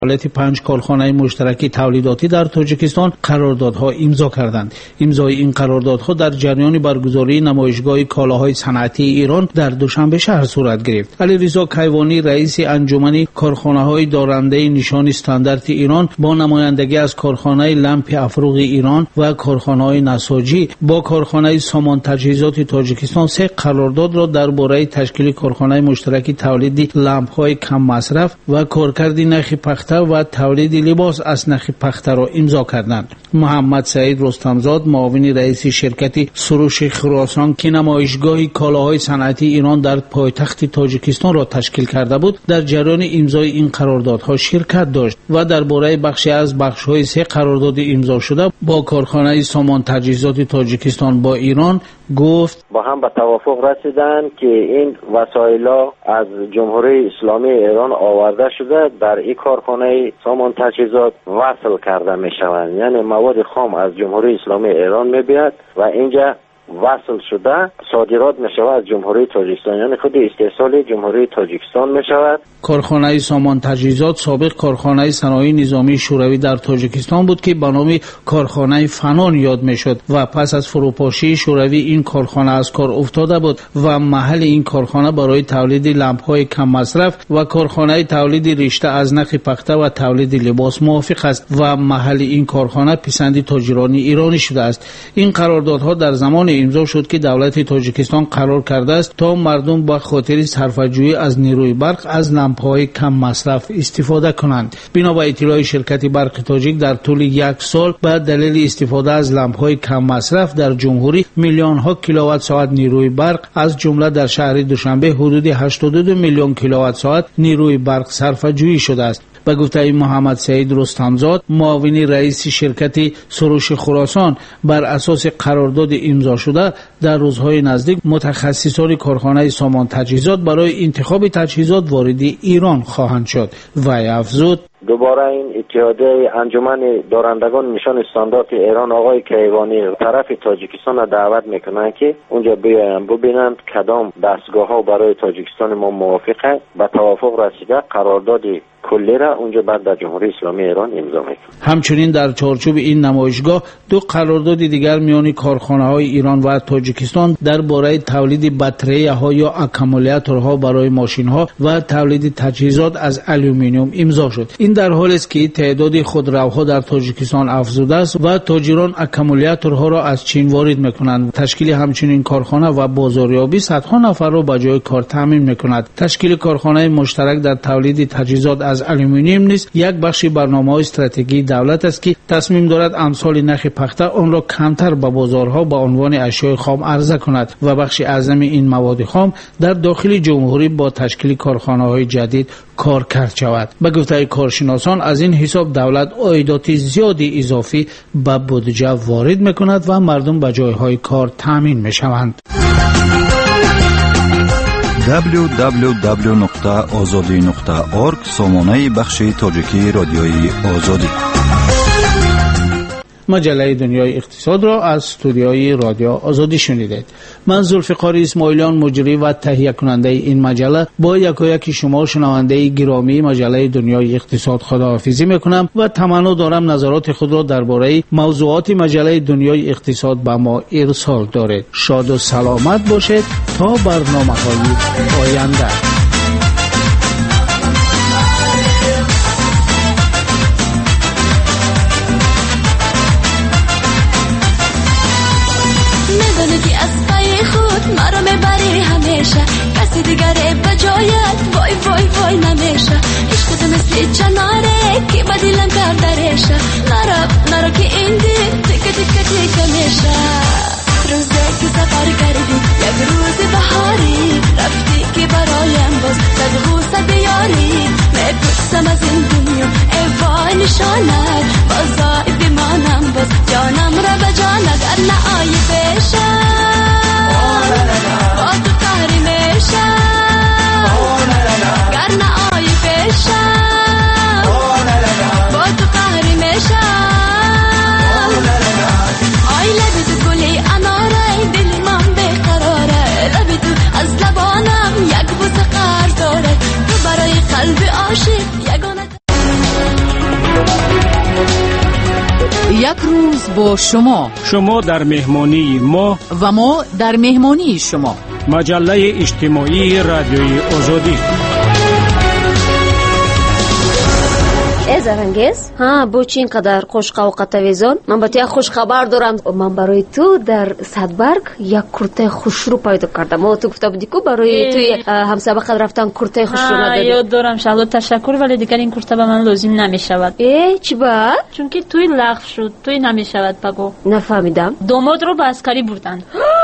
حالت 5 کارخانه مشترک تولیداتی در تاجیکستان قراردادها امضا کردند. امضای این قراردادها در جریان برگزاری نمایشگاه کالاهای صنعتی ایران در دوشنبه شهر صورت گرفت. علیرضا کیوانی رئیس انجمن کارخانه‌های دارنده نشان استاندارد ایران با نمایندگی از کارخانه لمپ افروغ ایران و کارخانه‌های نساجی با کارخانه سامان تجهیزات تاجیکستان 3 قرارداد را درباره تشکیل کارخانه مشترک تولید لامپ‌های کم مصرف و کارکرد نخ پخته و تولید لباس از نخ پخته را امضا کردند. محمد سعید رستمزاد معاون رئیس شرکت سروش خراسان که نمایشگاه کالاهای صنعتی ایران در پایتخت تاجیکستان را تشکیل کرده بود در جریان امضای این قراردادها شرکت داشت و درباره بخشی از بخش‌های 3 قرارداد امضا شده با کارخانه سامان تجهیزات تاجیکستان با ایران گفت با هم به توافق رسیدند که این وسایل از جمهوری اسلامی ایران آورده شده در این کارخانه سامان تجهیزات وصل کرده می شوند. یعنی مواد خام از جمهوری اسلامی ایران می بیاد و اینجا وصل شده صادرات می شود از جمهوری تاجیکستان، یعنی خود استحصال جمهوری تاجیکستان می شود. کارخانه سامان تجهیزات سابق کارخانه صنایع نظامی شوروی در تاجیکستان بود که به نام کارخانه فنان یاد می شد و پس از فروپاشی شوروی این کارخانه از کار افتاده بود و محل این کارخانه برای تولید لامپ‌های کم مصرف و کارخانه تولید رشته از نخ پخته و تولید لباس موافق است و محل این کارخانه پسند تاجران ایرانی شده است. این قراردادها در زمان امضا شد که دولت تاجیکستان قرار کرده است تا مردم با خاطر صرفه‌جویی از نیروی برق از لامپ‌های کم مصرف استفاده کنند. بنا به اطلاع شرکت برق تاجیک در طول 1 سال به دلیل استفاده از لامپ‌های کم مصرف در جمهوری میلیون‌ها کیلووات ساعت نیروی برق از جمله در شهر دوشنبه حدود 82 میلیون کیلووات ساعت نیروی برق صرفه‌جویی شده است. به گفته محمد سعید رستمزاد معاون رئیس شرکت سروش خراسان بر اساس قرارداد امضا شده در روزهای نزدیک متخصصان کارخانه سامان تجهیزات برای انتخاب تجهیزات وارد ایران خواهند شد. وی افزود دوباره این اتحادیه انجمن دارندگان نشان استاندارد ایران آقای کیوانی طرف تاجیکستان را دعوت میکنن که اونجا بیاین ببینند کدام دستگاه‌ها برای تاجیکستان ما موافقه. به توافق رسیده قرارداد کلی را اونجا بعد در جمهوری اسلامی ایران امضا میکنه. همچنین در چارچوب این نمایشگاه 2 قرارداد دیگر میان کارخانه‌های ایران و تاجیکستان درباره تولید باتری‌ها یا اکامولاتورها برای ماشین‌ها و تولید تجهیزات از آلومینیوم امضا شد. این در حالی است که تعداد خودروها در تاجیکستان افزوده است و تاجران اکامولاتورها را از چین وارد می‌کنند. تشکیل همچنین کارخانه و بازاریابی صدها نفر را به جای کار تامین می‌کند. تشکیل کارخانه مشترک در تولید تجهیزات از آلومینیوم نیز یک بخش برنامه استراتژی دولت است که تصمیم دارد امسال نرخ پخته آن را کمتر به بازارها به عنوان اشیاء خام عرضه کند و بخش اعظم این مواد خام در داخل جمهوری با تشکیل کارخانه‌های جدید کارکرد شود. به گفته کارشناسان از این حساب دولت عایدات زیادی اضافی به بودجه وارد می‌کند و مردم به جایهای کار تامین می‌شوند. www.azadi.org سامانه بخش تاجیکی رادیوی آزادی. مجله دنیای اقتصاد را از استودیوی رادیو آزادی شنیدید. من ذوالفقار اسماعیلیان مجری و تهیه کننده این مجله با یکایک شما شنونده گرامی مجله دنیای اقتصاد خداحافظی میکنم و تمنا دارم نظرات خود را درباره موضوعات مجله دنیای اقتصاد به ما ارسال دارید. شاد و سلامت باشید تا برنامه‌های آینده. مرا میبری همیشه کسی دیگره بجایت وای وای وای نمیشه عشق تو مثل چناره که با دلم کرده ریشه نرا که این دل تکه تکه تکه میشه روزه که سفر کردی یک روز بهاری رفتی که برایم باز صد غوصه بیاری میپرسم از این دنیا ای وای نشانت بازای بمانم باز جانم را به جان اگر نعایی بشه با تو قهری میشه گر نعایی بشه با تو قهری میشه آی لبی تو گلی اناره دلی من بقراره لبی تو از لبانم یک بوسه قهر داره تو برای قلب عاشق یگانه یک روز با شما در مهمانی ما و ما در مهمانی شما. مجله اجتماعی رادیوی آزادی. زرنگیز بو چی اینقدر خوش قوقتویزان؟ من با تو خوش خبر دارم. من برای تو در صدبرگ یک کرته خوش رو پیدا کردم. تو گفته بودی که برای توی همسابقت رفتن کرته خوش رو نداری؟ یاد دارم. شهلا تشکر، ولی دیگر این کرته به من لازم نمیشود. چی بعد؟ چون که توی لغو شد. توی نمیشود بگو. نفهمیدم. داماد رو به عسکری بردن.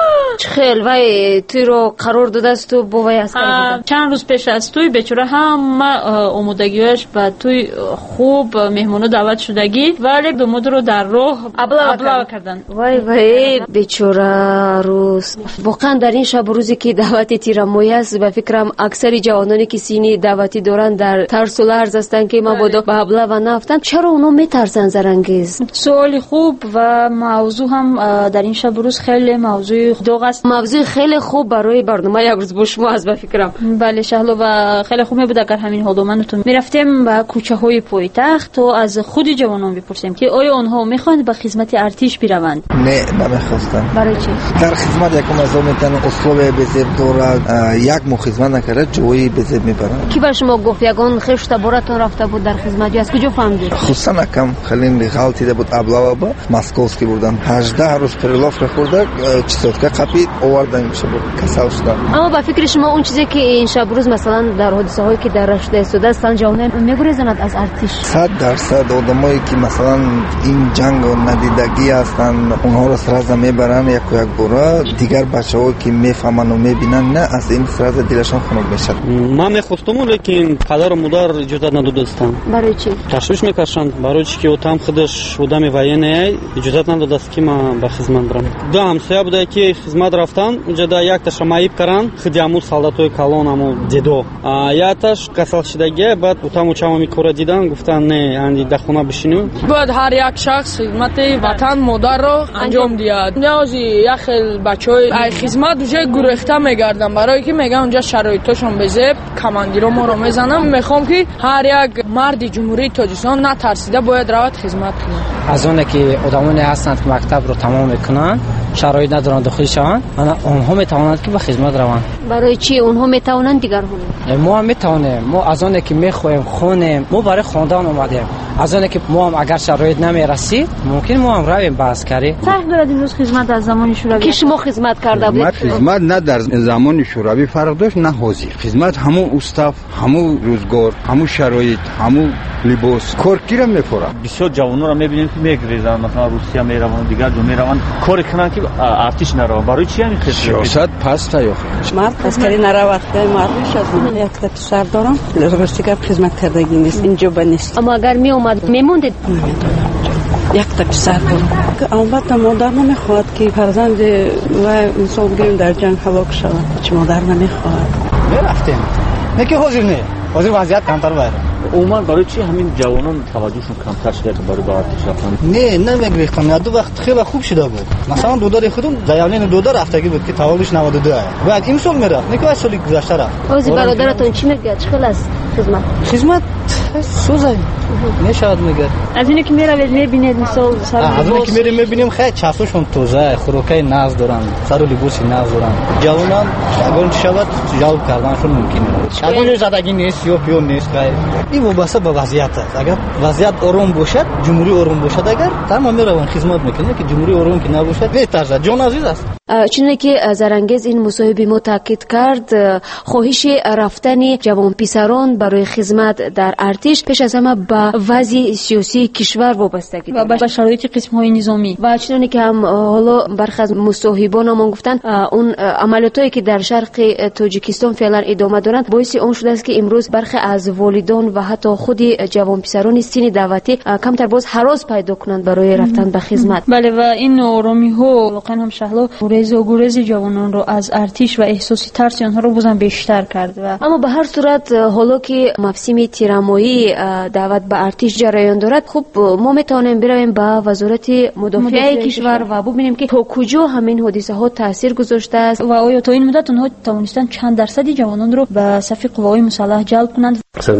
خیلی وای توی رو قرار داده است تو با وای عسکری بردن. چند روز پیش از توی بیچاره همه آمودگیش به توی خوب مهمونو دعوت شدگی، ولی داماد رو در راه ابلاغ کردن. وای بیچاره روز. واقعا در این شب روزی که دعوتی تیرمایی است، به فکرم اکثر جوانانی که سینی دعوتی دارن در ترس و لرز هستن که مبادا به ابلاغ نفتن. چرا اونا میترسن زرنگیز؟ سوال خوب و موضوع هم در این شب روز خیلی موضوع داغ است. موضوع خیلی خوب برای برنامه یک روز با شما است به فکرم. بله شهلا، و خیلی خوب میبود اگر همین حالا من تو میرفتیم به کوچه های پایتخت تو از خود جوانان بپرسیم که آیا آنها میخواند به خدمت ارتش بروند؟ نه نمیخواستن. برای چی؟ در خدمت یکم از میتن اسلوب بزرگ داره، یک مو خدمت نکرده جوی بزرگ میبرن. کی بر شما گفت یگان خشت براتون رفته بود در خدمت؟ از کجا فهمیدید؟ خصوصا کم خیلی غلطی ده بود. ابلاغ با مسکوسکی بردن 18 روز پرلاف خورده، چیزات که قپید آوردن میشه بود کسل شدن. اما با فکر شما اون چیزی که این شب روز مثلا در حادثه هایی که در رشته سوده هستن جوانان میگریزند از ارتش؟ 100% آدمایی که مثلا این جنگ و ندیدگی هستن اونها رو سرازه میبرن یک باره. دیگر بچه‌ها که میفهمن و میبینن نه از این سرازه دلشون خنک میشه. من میخواستم لیکن پدر و مادر اجازه ندادستن. برای چی؟ تشویش میکشند برای چی که اوتام خودش آدم وینه اجازه ندادست که من به خدمت برم. دو همسایه بوده که خدمت رفتن اونجا دا یک تا شمایب کردن خدمت солдатои калонаму дедо яташ касал шидагӣ баъд утаму чама микора дидан гуфтан не анди да хона бишинем. باید هر یک شخص خدمت وطن مادر رو انجام دهد. نیازی یک خیل بچهای خدمت اونجا گریخته میگردن برای که میگن اونجا شرایطشون بزه کماندیرا ما رو میزنن. میخوام که هر یک مرد جمهوری تاجیکستان نترسیده باید رود خدمت کنه. از اون که آدمانی هستند که مکتب رو تمام میکنن شرایط ندارن داخل شوند، اونها میتوانند که به خدمت روند. برای چی اونها میتوانند دیگر ما هم میتوانیم. ما از اون که میخوایم خونیم، ما برای خواندن اومدیم. از اون که ما هم اگر شرایط نمیرسید ممکن ما هم رویم به عسکری. فرق دارد امروز خدمت از زمان شوروی که شما خدمت کرده بودید؟ خدمت نه در زمان شوروی فرق داشت نه حاضر. خدمت همون استاف، همون روزگار، همون شرایط، همون لباس کارگیر میپورن. بسیار جوانان رو میبینیم که میگریزن، مثلا روسیه میرون دیگر جو میرون کار کنن که ارتش نرو. برای چی همین خدمت؟ سیاست پس تا مرد عسکری نرود معلومش از من یک تا سر دارم راستی که خدمت کردگی نیست اینجا نیست. اما اگر می اومد میموندید؟ یک تا پسر دارم که البته مادر نمیخواد که فرزند و انسان بگیریم در جنگ هلاک شود. چه مادر نمیخواد. میرفتیم نه که حاضر نه، حاضر وضعیت کمتر باید. عموما برای چی همین جوانان توجهشون کمتر شده برای به ارتش رفتن؟ نه نمیگریختن. دو وقت خیلی خوب شده بود. مثلا دودار خودم زایالین دودار رفتگی بود که تولدش 92 بعد این سال میرفت نه که سالی گذشته رفت. اوزی برادرتون چی میگه؟ چقدر است خدمت سوزه نشاد میگه. از اینه که میروید میبینید مثلا سر از اون که میریم میبینیم خیلی چسبشون توزه خوراکای ناز دارن، سر و لباسی ناز دارن. جوانان اگر شود جلب کردنشون ممکنه. اگر زدگی نیست یا پیون نیست خیر. این وابسته به وضعیت است. اگر وضعیت آروم باشد، جمهوری آروم باشد، اگر تمام میرون خدمت میکنه. که جمهوری آروم که نباشد بهتره. جان عزیز است. چون که زرنگیز این مصاحبه ما تاکید کرد خواهش رفتن جوان پسران برای خدمت در ارتش پیش از همه به وضع سیاسی کشور وابستگی و به شرایط قسم‌های نظامی و چون که هم حالا برخی از مصاحبان ما گفتن اون عملیاتایی که در شرق تاجیکستان فعلا ادامه دارند باعث اون شده است که امروز برخی از والدان و حتی خود جوان پسران سین دعوتی کمتر باز هراس پیدا کنند برای رفتن به خدمت. بله و این آرامی ها واقعا هم شهلا گریز جوانان رو از ارتش و احساس ترس آنها رو بازم بیشتر کرد. و اما به هر صورت حالا که موسم تیرمایی دعوت به ارتش جریان دارد، خب ما میتونیم برویم به وزارت مدافعه کشور و ببینیم که تا کجا همین حادثه ها تاثیر گذاشته است و آیا تا این مدت اونها توانستن چند درصدی جوانان رو به صف قوای مسلح جلب کنند. صدر شعبه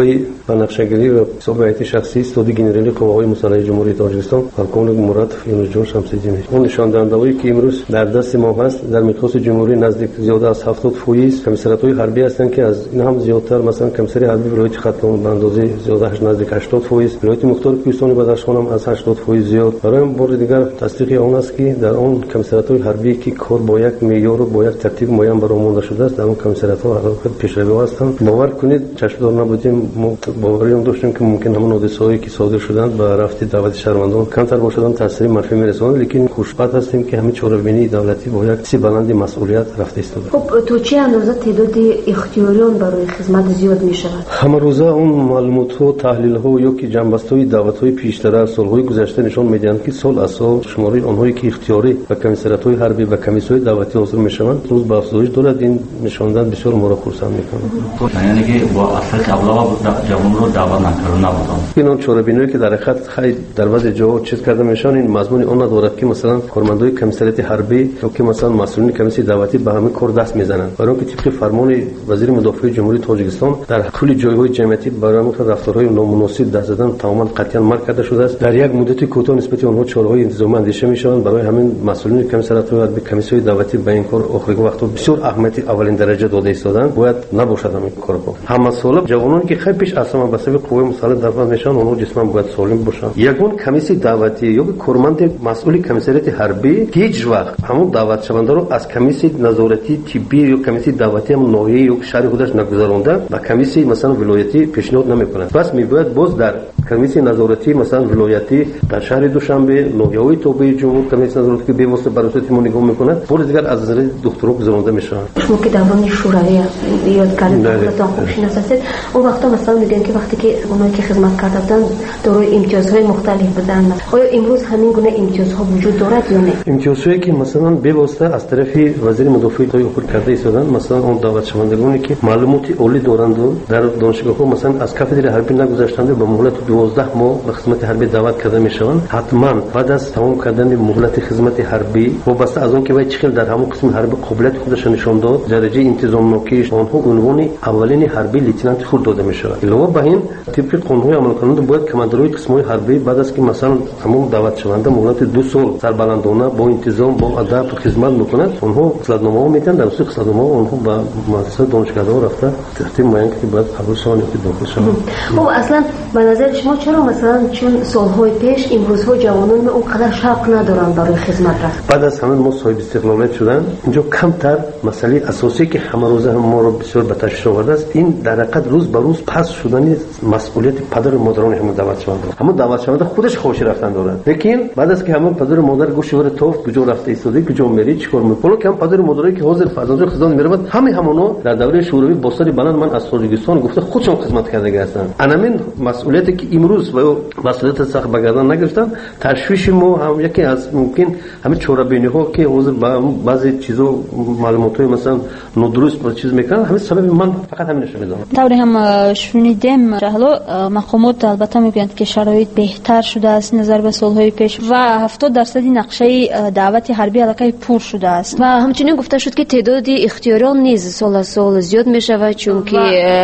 برای بنفشه‌گیری و حساب هیئت شخصی استاد گنرالی قوای مسلح جمهوری تاجیکستان پالکونگ مراد یونسجان شمس‌الدین. اون نشان دهنده‌ای که امروز در دست ما هست در میقات جمهوری نزدیک زیاده از 70% کمیسریات‌های حربی هستند که از این هم زیادتر مثلا کمیسری حربی ولایت ختلون به اندازه زیاده نزدیک 80%، ولایت مختار کوهستان بدخشان هم از 80% زیاد. برای بار دیگر تصدیق آن است که در اون کمیسریات‌های حربی که کار با یک معیار و با یک ترتیب معین برآورده شده است، در اون کمیسریات‌ها حقیقت پیشروی هستند. باور کنید چشمدار نبودیم، ما باوری هم داشتیم که ممکن همون حادثه‌هایی که صادر شدند به رفت دعوت شهروندان کمتر باشند، تاثیر منفی می‌رساند، لیکن خوشبخت هستیم که همین چهاربینی دولتی با یک سی بلند مسئولیت رفته است. خب تو چه اندازه تعداد اختیاریان برای خدمت زیاد می‌شود؟ همه روزه اون معلومات‌ها، تحلیل‌ها یا که جنبست‌های دعوت‌های پیشتر از سال‌های گذشته نشان می‌دهند که سال از سال شماره آنهایی که اختیاری و کمیسریات‌های حربی و کمیسیون‌های دعوتی حاضر می‌شوند روز به افزایش دارد. این نشاندن بسیار ما را خرسند می‌کند. یعنی که با اصل ابلاغ جوان رو دعوت نبودند. این چهاربینی که در حقیقت خیلی در بعضی جاها چیز کرده میشن، این مضمون آن ندارد که مثلا کارمندای کمیسریات حربی یا که مثلا مسئولین کمیسیون دعوتی به همین کار دست میزنند، برای اینکه طبق فرمان وزیر مدافع جمهوری تاجیکستان در کل جایهای جمعیتی برای رفتارهای نامناسب دست زدن تماما قطعا منع کرده شده است. در یک مدت کوتاه نسبت آنها چاره‌های انتظامی اندیشه میشوند. برای همین مسئولین کمیسریات حربی کمیسیون دعوتی به این کار آخرین وقت بسیار اهمیت اولین درجه داده ایستادند، باید نباشد همین کارها. هم مسئول جوانانی که خیلی پیش اصلا به سبب قوه مسلح در وضع نشان اونها جسماً باید سالم باشند. یگان کمیسیون دعوتی یا کارمند مسئول کمیسریات حربی که هیچ وقت همون دعوت شونده رو از کمیسیون نظارتی طبی یا کمیسیون دعوتی هم ناحیه یا شهر خودش نگذرانده و کمیسیون مثلا ولایتی پیشنهاد نمیکنه. پس میباید باز در کمیسیون نظارتی مثلا ولایتی در شهر دوشنبه ناحیه‌های تابع جمهور کمیسیون نظارتی که به واسطه بررسی ما نگاه میکنه بار دیگر از نظر دکترا گذرانده میشن. شما که دوران شوروی یاد کردید تا خوشین هستید، اون وقتا مثلا میگن که وقتی که اونایی که خدمت کرده بودن دارای امتیازهای مختلف بودن، آیا امروز همین گونه امتیازها وجود دارد یا نه؟ امتیازهایی که مثلا به واسطه از طرف وزیر مدافع تایید کرده ایستادن، مثلا اون دعوت شوندگانی که معلومات عالی دارند در دانشگاه‌ها مثلا از کاتدر حربی نگذاشتند به مهلت 12 ماه به خدمت حربی دعوت کرده میشوند، حتما بعد از تمام کردن مهلت خدمت حربی وابسته از اون که باید چخیل در همون قسم حربی قابلیت خودش نشان داد، درجه انتظام نوکیش آنها عنوان اولین حربی لیتنانت خود داده میشود. علاوه بر این طبق قانون عمل کننده باید کماندارای قسم‌های حربی بعد از که مثلا همون دعوت شونده مهلت 2 سال سربلندانه با انتظام با ادب خدمت میکنند، اونها خدمتنامه میدن، در اصل خدمتنامه اونها با مؤسسه دانشگاه رفته تحت معین که باید قبول شوند که داخل شوند. خب اصلا به نظر شما چرا مثلا چون سالهای پیش امروزها جوانان اونقدر شوق ندارن برای خدمت رفت؟ بعد از همین ما صاحب استقلالیت شدن اینجا کمتر مسئله اساسی که همه روزه ما رو بسیار به تشویش آورده است، این در حقیقت روز به روز پس شدن مسئولیت پدر و مادران همون دعوت شونده. همون دعوت شونده خودش خوش رفتن دارن، لیکن بعد از که همون پدر و مادر گوش ور توفت کجا رفته ایستاده کجا میری چیکار میکنه که هم پدر و مادری که حاضر فرزند خدمت میرود همونا در دوره شوروی با سری بلند من از تاجیکستان گفته خودشون خدمت کرده هستند. همین مسئولیتی که امروز و مسئولیت سخت بگردن نگرفتن، تشویش ما هم یکی از ممکن همین چهاربینی ها که حاضر بعضی چیزا معلوماتای مثلا نادرست با چیز میکنن، همین سبب من فقط همینش میدونم. طوری هم شنیدیم حالا مقامات البته میگویند که شرایط بهتر شده است نظر به سالهای پیش و 70% نقشه دعوت حربی علاقه پر شده است و همچنین گفته شد که تعداد اختیاران نیز سال از سال زیاد می شود چون که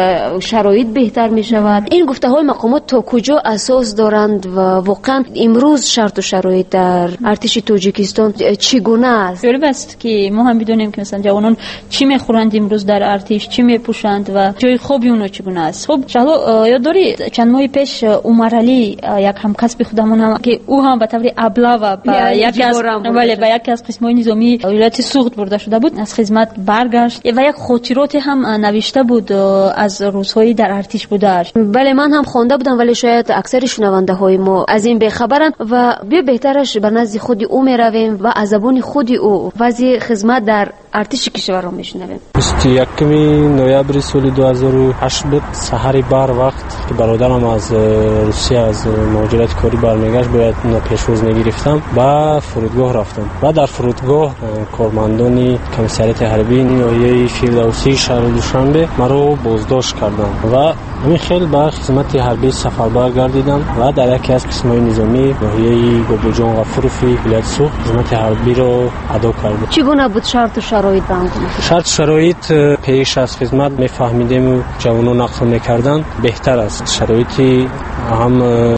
شرایط بهتر می شود. این گفته های مقامات تا کجا اساس دارند و واقعا امروز شرط و شرایط در ارتش تاجیکستان چگونه است؟ جالب است که ما هم بدونیم که مثلا جوانان چی میخورند امروز در ارتش، چی میپوشند و جای خوبی اونا چگونه است. خب حالا یادداری چند ماه پیش عمر علی یک همکسب خودمون هم که او هم به طور ابله و به یکی از قسم‌های نظامی ولایت سوخت برده شده بود از خدمت برگشت و یک خاطرات هم نوشته بود از روزهای در ارتش بودش. بله من هم خوانده بودم ولی شاید اکثر شنونده های ما از این بخبرن و بیا بهترش به نزد خود او میرویم و از زبان خود او وضع خدمت در ارتش کشور رو میشنویم. 21 نوامبر سال 2008 بود سحر بار وقت که برادرم از روسیه از مهاجرت کاری برمیگشت باید پیشواز میگرفتم و فرودگاه رفتم و در فرودگاه کارمندان کمیسریات حربی ناحیه فیردوسی شهر دوشنبه مرا بازداشت کردند و همین خیلی به خدمت حربی سفربر گردیدم و در یکی از قسم‌های نظامی ناحیه گوبوجان و فروفی ولایت سوخت خدمت حربی را ادا کردم. چگونه بود شرط و شرایط شرایط به انجام شرط شرایط پیش از خدمت میفهمیدیم جوانان نقل میکردن بهتر است. شرایطی هم